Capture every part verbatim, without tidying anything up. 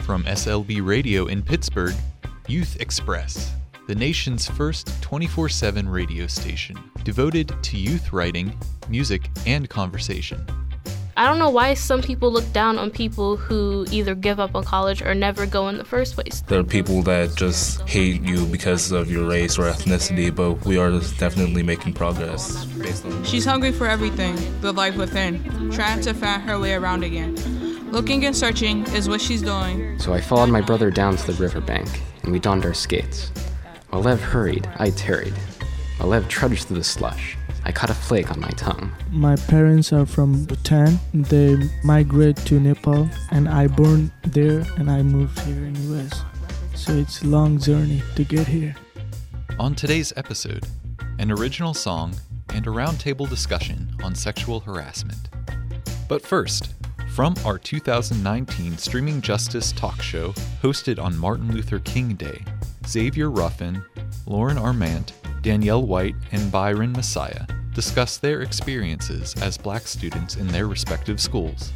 From S L B Radio in Pittsburgh, Youth Express, the nation's first twenty-four seven radio station devoted to youth writing, music, and conversation. I don't know why some people look down on people who either give up on college or never go in the first place. There are people that just hate you because of your race or ethnicity, but we are definitely making progress based on She's hungry for everything, the life within, trying to find her way around again. Looking and searching is what she's doing. So I followed my brother down to the riverbank, and we donned our skates. While Lev hurried, I tarried. While Lev trudged through the slush, I caught a flake on my tongue. My parents are from Bhutan. They migrate to Nepal, and I born there, and I moved here in U S. So it's a long journey to get here. On today's episode, an original song and a roundtable discussion on sexual harassment. But first, from our two thousand nineteen Streaming Justice talk show hosted on Martin Luther King Day, Xavier Ruffin, Lauren Armant, Danielle White, and Byron Messiah discuss their experiences as Black students in their respective schools.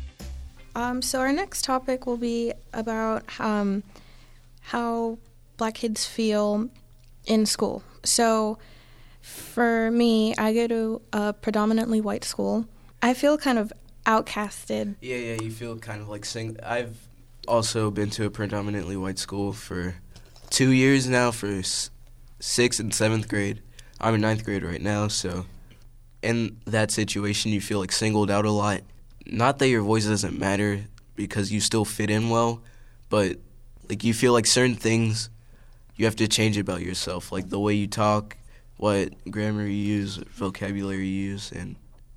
Um, so our next topic will be about um, how Black kids feel in school. So for me, I go to a predominantly white school. I feel kind of outcasted. Yeah, yeah, you feel kind of like sing. I've also been to a predominantly white school for two years now, for s- sixth and seventh grade. I'm in ninth grade right now, so in that situation, you feel like singled out a lot. Not that your voice doesn't matter because you still fit in well, but like you feel like certain things you have to change about yourself, like the way you talk, what grammar you use, vocabulary you use, and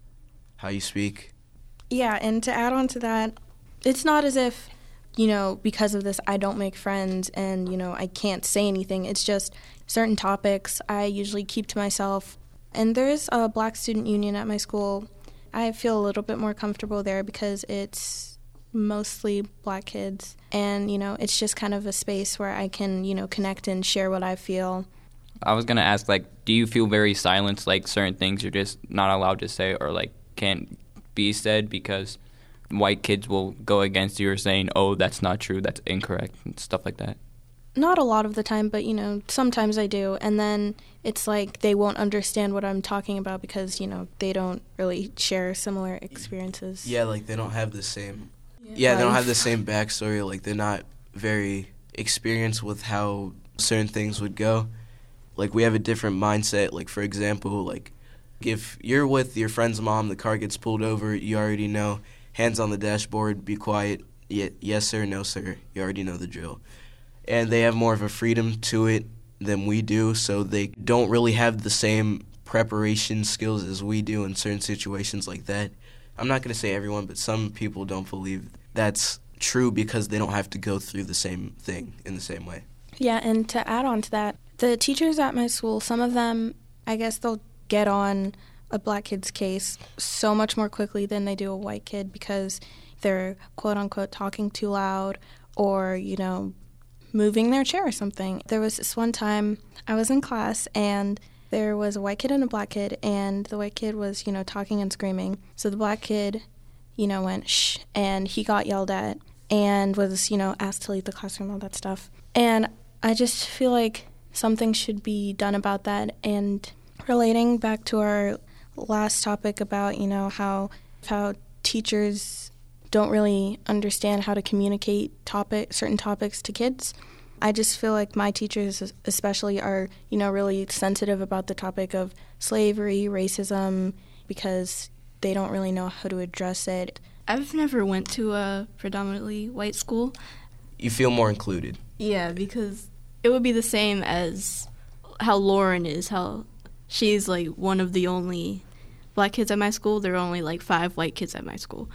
how you speak. Yeah, and to add on to that, it's not as if, you know, because of this I don't make friends and, you know, I can't say anything. It's just certain topics I usually keep to myself. And there is a Black student union at my school. I feel a little bit more comfortable there because it's mostly Black kids. And, you know, it's just kind of a space where I can, you know, connect and share what I feel. I was going to ask, like, do you feel very silenced, like certain things you're just not allowed to say or, like, can't be said because white kids will go against you or saying, oh, that's not true, that's incorrect, and stuff like that? Not a lot of the time, but, you know, sometimes I do. And then it's like they won't understand what I'm talking about because, you know, they don't really share similar experiences. Yeah, like they don't have the same, yeah, yeah they don't have the same backstory. Like they're not very experienced with how certain things would go. Like we have a different mindset. Like, for example, like if you're with your friend's mom, the car gets pulled over, you already know, hands on the dashboard, be quiet, y- yes sir, no sir, you already know the drill. And they have more of a freedom to it than we do, so they don't really have the same preparation skills as we do in certain situations like that. I'm not going to say everyone, but some people don't believe that's true because they don't have to go through the same thing in the same way. Yeah, and to add on to that, the teachers at my school, some of them, I guess they'll get on a Black kid's case so much more quickly than they do a white kid because they're quote-unquote talking too loud or, you know, moving their chair or something. There was this one time I was in class and there was a white kid and a Black kid, and the white kid was, you know, talking and screaming. So the Black kid, you know, went shh, and he got yelled at and was, you know, asked to leave the classroom, all that stuff. And I just feel like something should be done about that. And relating back to our last topic about, you know, how how teachers don't really understand how to communicate topic certain topics to kids. I just feel like my teachers especially are, you know, really sensitive about the topic of slavery, racism, because they don't really know how to address it. I've never went to a predominantly white school. You feel more included. Yeah, because it would be the same as how Lauren is, how she's like one of the only Black kids at my school. There are only like five white kids at my school.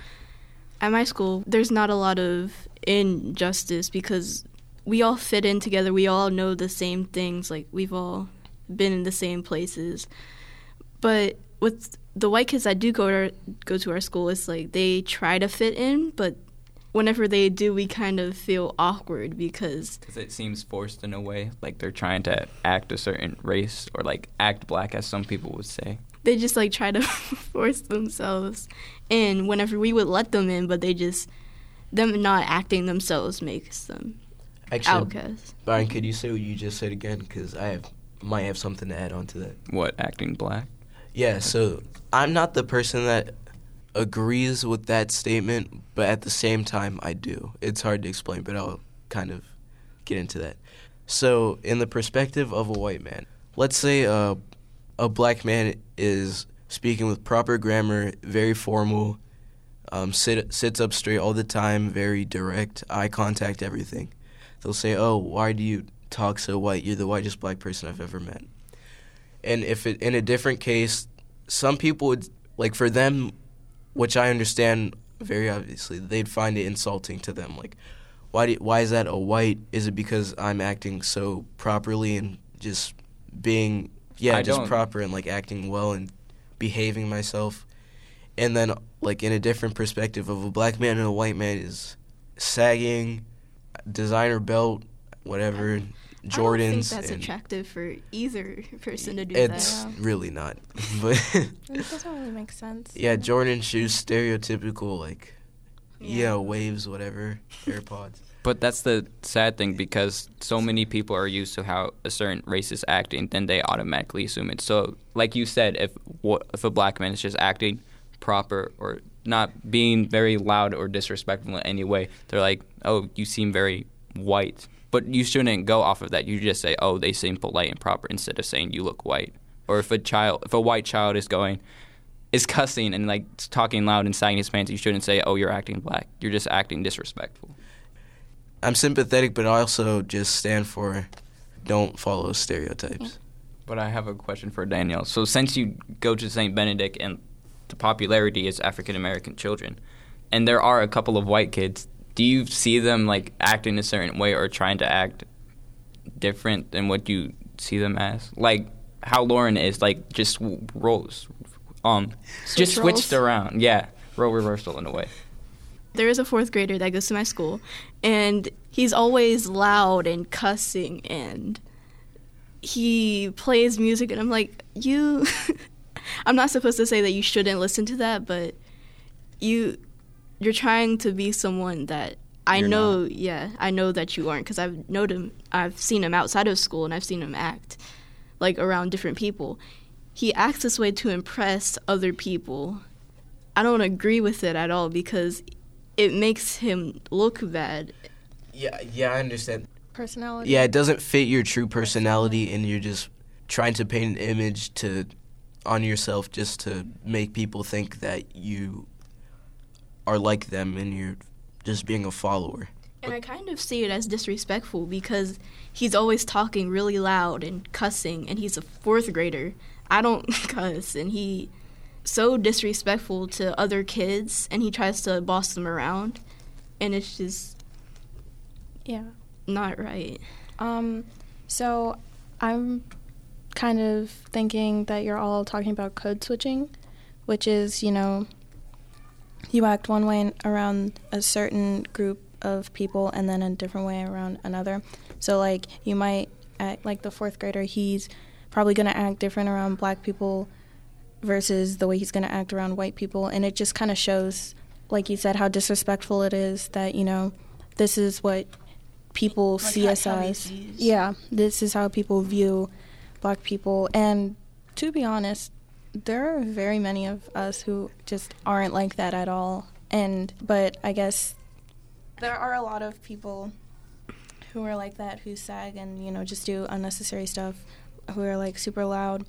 At my school, there's not a lot of injustice because we all fit in together. We all know the same things. Like, we've all been in the same places. But with the white kids that do go to our, go to our school, it's like they try to fit in, but whenever they do, we kind of feel awkward because... Because it seems forced in a way, like they're trying to act a certain race or, like, act Black, as some people would say. They just, like, try to force themselves in whenever we would let them in, but they just them not acting themselves makes them Actually, outcasts. Byron, could you say what you just said again? Because I have might have something to add on to that. What, acting black? Yeah, so I'm not the person that agrees with that statement, but at the same time, I do. It's hard to explain, but I'll kind of get into that. So, in the perspective of a white man, let's say uh, a black man is speaking with proper grammar, very formal, um, sit, sits up straight all the time, very direct, eye contact, everything. They'll say, oh, why do you talk so white? You're the whitest black person I've ever met. And if it, in a different case, some people would, like for them, which I understand very obviously, they'd find it insulting to them. Like, why do, why is that a white? Is it because I'm acting so properly and just being, yeah, I just don't- proper and like acting well and behaving myself? And then, like, in a different perspective of a black man and a white man is sagging, designer belt, whatever, Jordans. I don't think that's and attractive for either person to do it's that. really not. But It doesn't really make sense. yeah, Jordan shoes, stereotypical, like, yeah, Yeah. waves, whatever, AirPods. But that's the sad thing, because so many people are used to how a certain race is acting, then they automatically assume it. So, like you said, if wha- if a black man is just acting proper or not being very loud or disrespectful in any way, they're like, oh, you seem very white. But you shouldn't go off of that. You just say, oh, they seem polite and proper, instead of saying you look white. Or if a child, if a white child is going, is cussing and like talking loud and sagging his pants, you shouldn't say, oh, you're acting black. You're just acting disrespectful. I'm sympathetic, but I also just stand for don't follow stereotypes. But I have a question for Danielle. So since you go to Saint Benedict and the popularity is African American children, and there are a couple of white kids, do you see them like acting a certain way or trying to act different than what you see them as? Like how Lauren is, like just rolls, um, just Switch switched roles? around. Yeah, role reversal in a way. There is a fourth grader that goes to my school, and he's always loud and cussing, and he plays music, and I'm like, you, I'm not supposed to say that you shouldn't listen to that, but you, you're trying to be someone that I You're know, not. yeah, I know that you aren't, because I've known him, I've seen him outside of school, and I've seen him act, like, around different people. He acts this way to impress other people. I don't agree with it at all, because it makes him look bad. Yeah, yeah, I understand. Personality. Yeah, it doesn't fit your true personality, and you're just trying to paint an image to on yourself just to make people think that you are like them, and you're just being a follower. And I kind of see it as disrespectful, because he's always talking really loud and cussing, and he's a fourth grader. I don't cuss, and he so disrespectful to other kids, and he tries to boss them around, and it's just Yeah. not right. Um, so I'm kind of thinking that you're all talking about code switching, which is, you know, you act one way around a certain group of people and then a different way around another. So, like, you might act like the fourth grader, he's probably going to act different around black people versus the way he's going to act around white people. And it just kind of shows, like you said, how disrespectful it is that, you know, this is what people Like see how- us how he as. sees. Yeah, this is how people view black people. And to be honest, there are very many of us who just aren't like that at all. And but I guess there are a lot of people who are like that, who sag and, you know, just do unnecessary stuff, who are like super loud.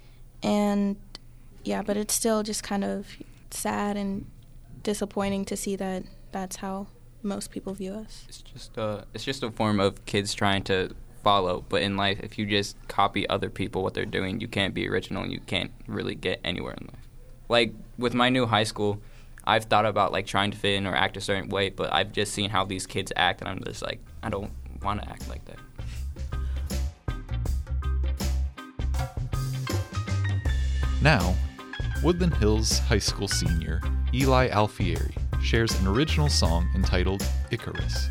And yeah, but it's still just kind of sad and disappointing to see that that's how most people view us. It's just a, it's just a form of kids trying to follow. But in life, if you just copy other people, what they're doing, you can't be original and you can't really get anywhere in life. Like with my new high school, I've thought about like trying to fit in or act a certain way, but I've just seen how these kids act, and I'm just like, I don't want to act like that. Now, Woodland Hills High School senior Eli Alfieri shares an original song entitled Icarus.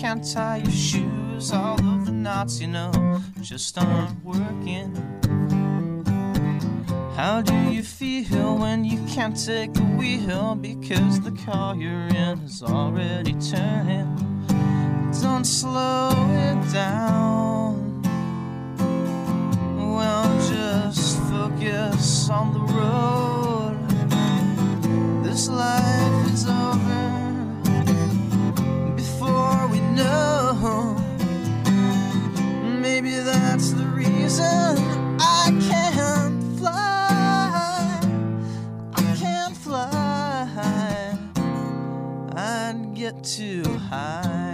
can't tie your shoes. All of the knots, you know, just aren't working. How do you feel when you can't take the wheel because the car you're in is already turning? Don't slow it down. Well, just focus on the road. This life is over before we know. Maybe that's the reason I can't fly. I can't fly. I'd get too high.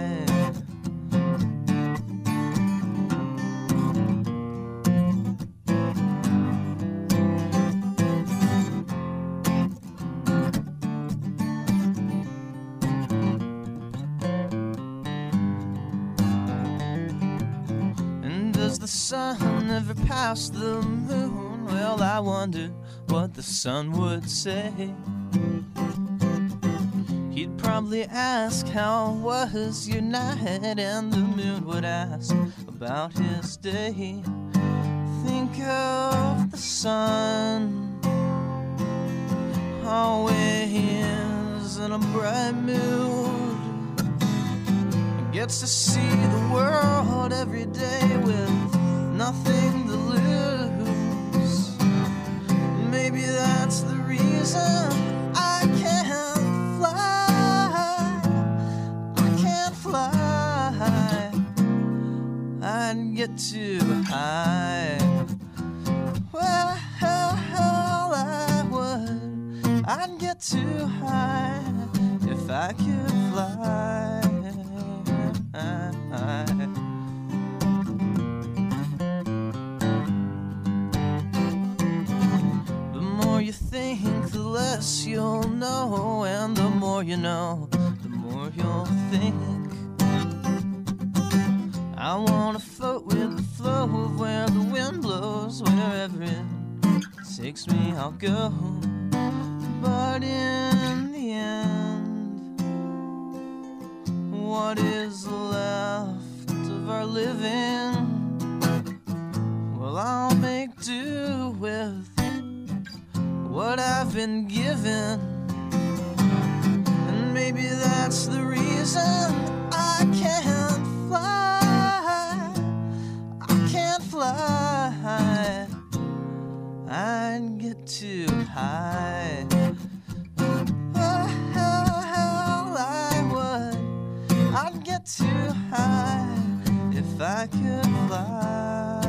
The sun never passed the moon. Well, I wonder what the sun would say. He'd probably ask how was your night, and the moon would ask about his day. Think of the sun, always in a bright mood. Gets to see the world every day with nothing to lose. Maybe that's the reason I can't fly. I can't fly. I'd get too high. Well, I would. I'd get too high if I could fly. The more you think, the less you'll know, and the more you know, the more you'll think. I wanna float with the flow of where the wind blows. Wherever it takes me, I'll go. But in the end, what is left of our living? Well, I'll make do with what I've been given. And maybe that's the reason I can't fly. I can't fly. I'd get too high. Well, I would. I'd get too high if I could fly.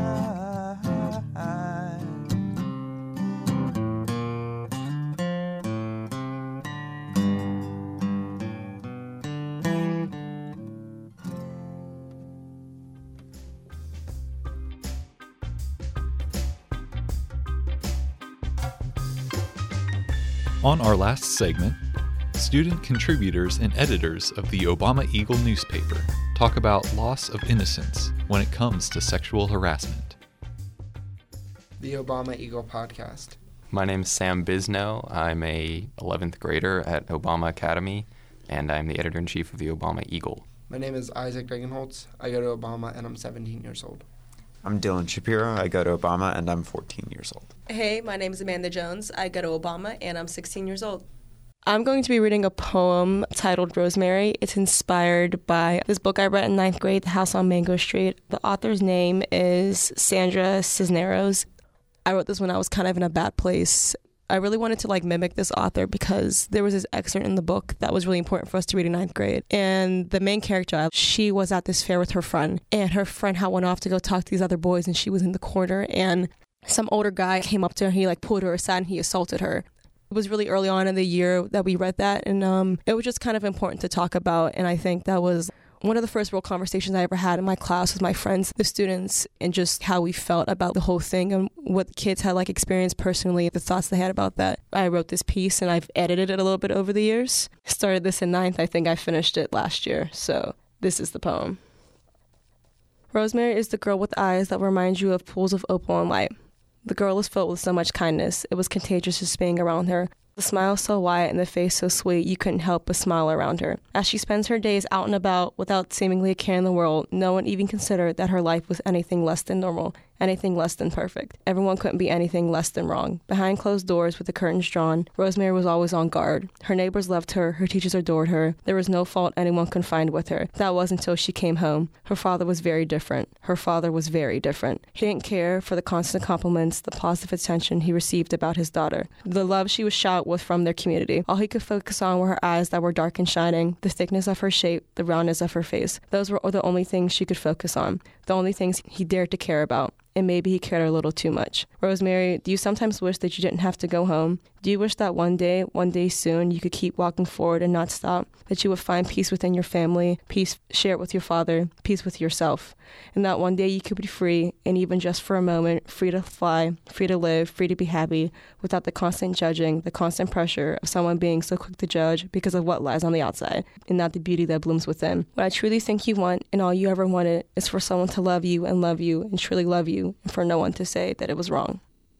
On our last segment, student contributors and editors of the Obama Eagle newspaper talk about loss of innocence when it comes to sexual harassment. The Obama Eagle podcast. My name is Sam Bisno. I'm a eleventh grader at Obama Academy, and I'm the editor-in-chief of the Obama Eagle. My name is Isaac Regenholtz. I go to Obama, and I'm seventeen years old. I'm Dylan Shapiro. I go to Obama, and I'm fourteen years old. Hey, my name is Amanda Jones. I go to Obama, and I'm sixteen years old. I'm going to be reading a poem titled Rosemary. It's inspired by this book I read in ninth grade, The House on Mango Street. The author's name is Sandra Cisneros. I wrote this when I was kind of in a bad place. I really wanted to like mimic this author because there was this excerpt in the book that was really important for us to read in ninth grade. And the main character, she was at this fair with her friend, and her friend had went off to go talk to these other boys, and she was in the corner, and some older guy came up to her, and he like pulled her aside and he assaulted her. It was really early on in the year that we read that, and um, it was just kind of important to talk about, and I think that was one of the first real conversations I ever had in my class with my friends, the students, and just how we felt about the whole thing and what the kids had like experienced personally, the thoughts they had about that. I wrote this piece and I've edited it a little bit over the years. Started this in ninth. I think I finished it last year. So this is the poem. Rosemary is the girl with eyes that remind you of pools of opal and light. The girl is filled with so much kindness. It was contagious just being around her. The smile so wide and the face so sweet you couldn't help but smile around her. As she spends her days out and about without seemingly a care in the world, no one even considered that her life was anything less than normal, anything less than perfect. Everyone couldn't be anything less than wrong. Behind closed doors with the curtains drawn, Rosemary was always on guard. Her neighbors loved her, her teachers adored her. There was no fault anyone could find with her. That was until she came home. Her father was very different. Her father was very different. He didn't care for the constant compliments, the positive attention he received about his daughter. The love she was showered was from their community. All he could focus on were her eyes that were dark and shining, the thickness of her shape, the roundness of her face. Those were the only things she could focus on, the only things he dared to care about. And maybe he cared a little too much. Rosemary, do you sometimes wish that you didn't have to go home? Do you wish that one day, one day soon, you could keep walking forward and not stop? That you would find peace within your family, peace shared with your father, peace with yourself? And that one day you could be free, and even just for a moment, free to fly, free to live, free to be happy, without the constant judging, the constant pressure of someone being so quick to judge because of what lies on the outside, and not the beauty that blooms within. What I truly think you want, and all you ever wanted, is for someone to love you and love you and truly love you, and for no one to say that it was wrong.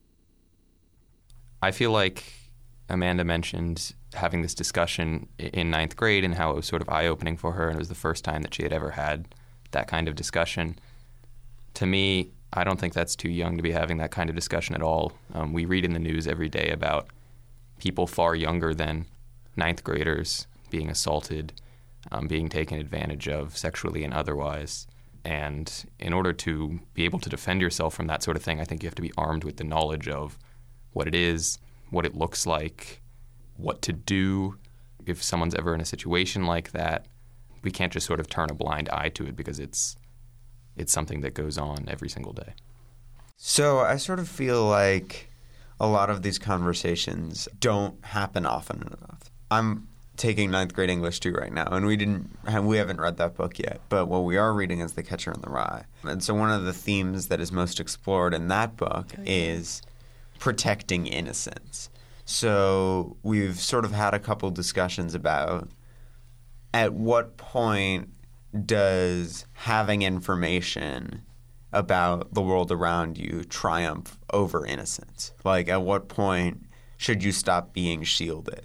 I feel like Amanda mentioned having this discussion in ninth grade and how it was sort of eye-opening for her, and it was the first time that she had ever had that kind of discussion. To me, I don't think that's too young to be having that kind of discussion at all. Um, we read in the news every day about people far younger than ninth graders being assaulted, um, being taken advantage of sexually and otherwise. And in order to be able to defend yourself from that sort of thing, I think you have to be armed with the knowledge of what it is, what it looks like, what to do if someone's ever in a situation like that. We can't just sort of turn a blind eye to it because it's it's something that goes on every single day. So I sort of feel like a lot of these conversations don't happen often enough. I'm taking ninth grade English two right now, and we didn't we haven't read that book yet, but what we are reading is The Catcher in the Rye. And so one of the themes that is most explored in that book is protecting innocence. So we've sort of had a couple discussions about at what point does having information about the world around you triumph over innocence? Like, at what point should you stop being shielded?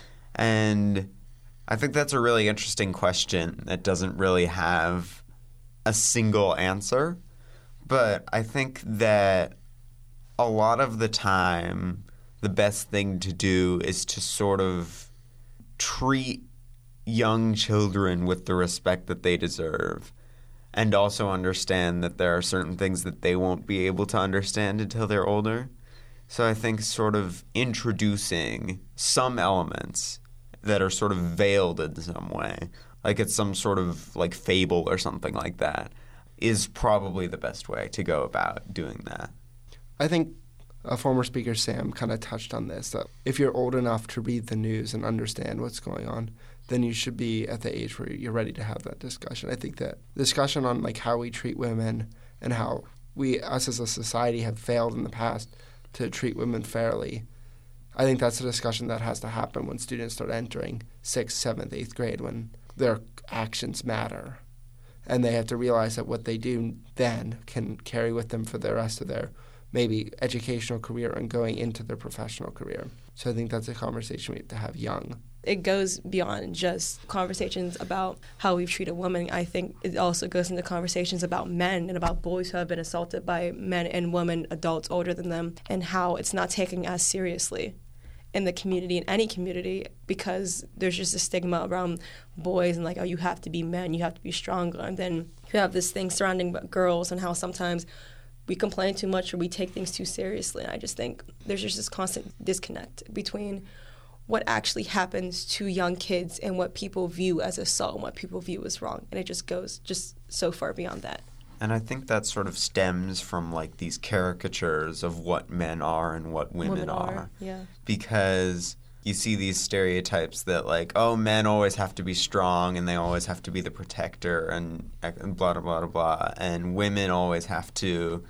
And I think that's a really interesting question that doesn't really have a single answer. But I think that a lot of the time, the best thing to do is to sort of treat young children with the respect that they deserve, and also understand that there are certain things that they won't be able to understand until they're older. So I think sort of introducing some elements that are sort of veiled in some way, like it's some sort of like fable or something like that, is probably the best way to go about doing that. I think a former speaker, Sam, kind of touched on this, that if you're old enough to read the news and understand what's going on, then you should be at the age where you're ready to have that discussion. I think that discussion on like how we treat women and how we, us as a society, have failed in the past to treat women fairly, I think that's a discussion that has to happen when students start entering sixth, seventh, eighth grade, when their actions matter. And they have to realize that what they do then can carry with them for the rest of their maybe educational career and going into their professional career. So I think that's a conversation we have to have young. It goes beyond just conversations about how we've treated women. I think it also goes into conversations about men and about boys who have been assaulted by men and women, adults older than them, and how it's not taken as seriously in the community, in any community, because there's just a stigma around boys and like, oh, you have to be men, you have to be stronger. And then you have this thing surrounding girls and how sometimes we complain too much or we take things too seriously. And I just think there's just this constant disconnect between what actually happens to young kids and what people view as assault and what people view as wrong. And it just goes just so far beyond that. And I think that sort of stems from like these caricatures of what men are and what women, Women are, are. yeah. Because you see these stereotypes that like, oh, men always have to be strong and they always have to be the protector and, and blah, blah, blah, blah. And women always have to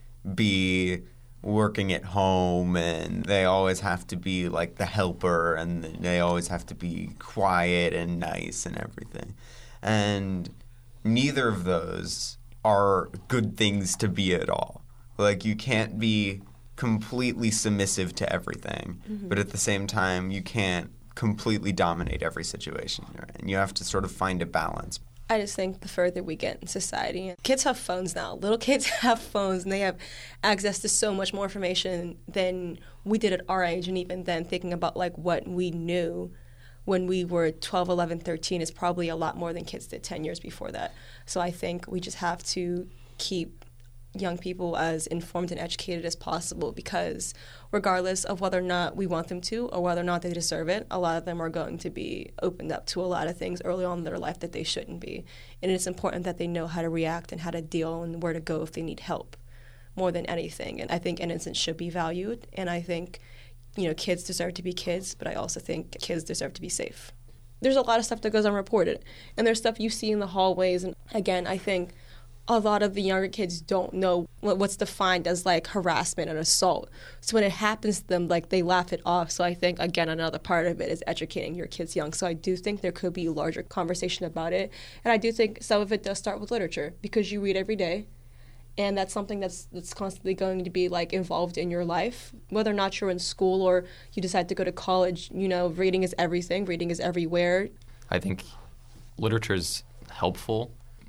be working at home and they always have to be like the helper and they always have to be quiet and nice and everything. And neither of those are good things to be at all. Like, you can't be completely submissive to everything, Mhm. but at the same time, you can't completely dominate every situation you're in. You have to sort of find a balance. I just think the further we get in society, kids have phones now. Little kids have phones, and they have access to so much more information than we did at our age. And even then, thinking about like what we knew when we were twelve, eleven, thirteen is probably a lot more than kids did ten years before that. So I think we just have to keep young people as informed and educated as possible, because regardless of whether or not we want them to or whether or not they deserve it, a lot of them are going to be opened up to a lot of things early on in their life that they shouldn't be. And it's important that they know how to react and how to deal and where to go if they need help more than anything. And I think innocence should be valued. And I think, you know, kids deserve to be kids, but I also think kids deserve to be safe. There's a lot of stuff that goes unreported, and there's stuff you see in the hallways. And again, I think a lot of the younger kids don't know what's defined as like harassment and assault. So when it happens to them, like they laugh it off. So I think, again, another part of it is educating your kids young. So I do think there could be a larger conversation about it. And I do think some of it does start with literature, because you read every day. And that's something that's that's constantly going to be like involved in your life. Whether or not you're in school or you decide to go to college, you know, reading is everything. Reading is everywhere. I think literature's helpful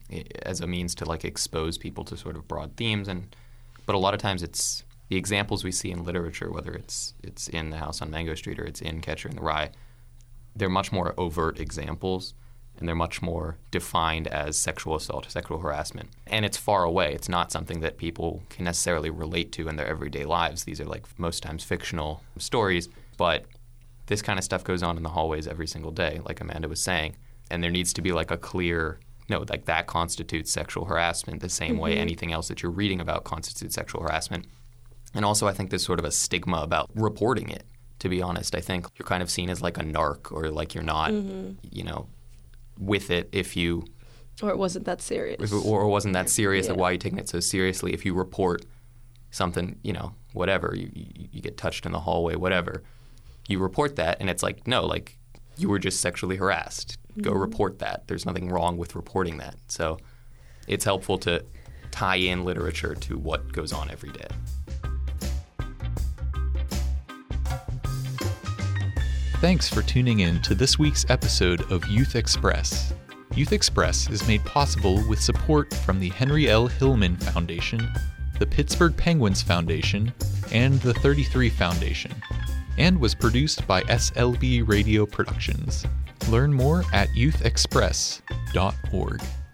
as a means to like expose people to sort of broad themes, and but a lot of times it's the examples we see in literature, whether it's it's in The House on Mango Street or it's in Catcher in the Rye, they're much more overt examples, and they're much more defined as sexual assault, sexual harassment. And it's far away. It's not something that people can necessarily relate to in their everyday lives. These are like most times fictional stories, but this kind of stuff goes on in the hallways every single day, like Amanda was saying, and there needs to be like a clear no, like that constitutes sexual harassment the same mm-hmm. way anything else that you're reading about constitutes sexual harassment. And also I think there's sort of a stigma about reporting it, to be honest. I think you're kind of seen as like a narc, or like you're not, mm-hmm. you know, with it if you... Or it wasn't that serious. If it, or it wasn't that serious, yeah. Why are you taking it so seriously? If you report something, you know, whatever, you, you, you get touched in the hallway, whatever, you report that, and it's like, no, like, you were just sexually harassed. Go mm-hmm. report that. There's nothing wrong with reporting that. So it's helpful to tie in literature to what goes on every day. Thanks for tuning in to this week's episode of Youth Express. Youth Express is made possible with support from the Henry L. Hillman Foundation, the Pittsburgh Penguins Foundation, and the thirty-three Foundation, and was produced by S L B Radio Productions. Learn more at youth express dot org.